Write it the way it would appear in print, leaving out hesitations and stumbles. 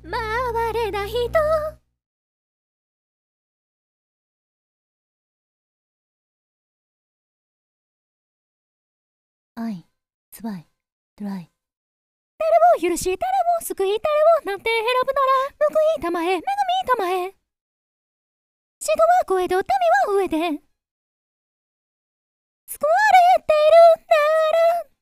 回れな人。愛、つばい、ドライ。誰を許し、誰を救い、誰をなんて選ぶなら、報いたまえ、恵みたまえ。人は声と民は上で救われているなら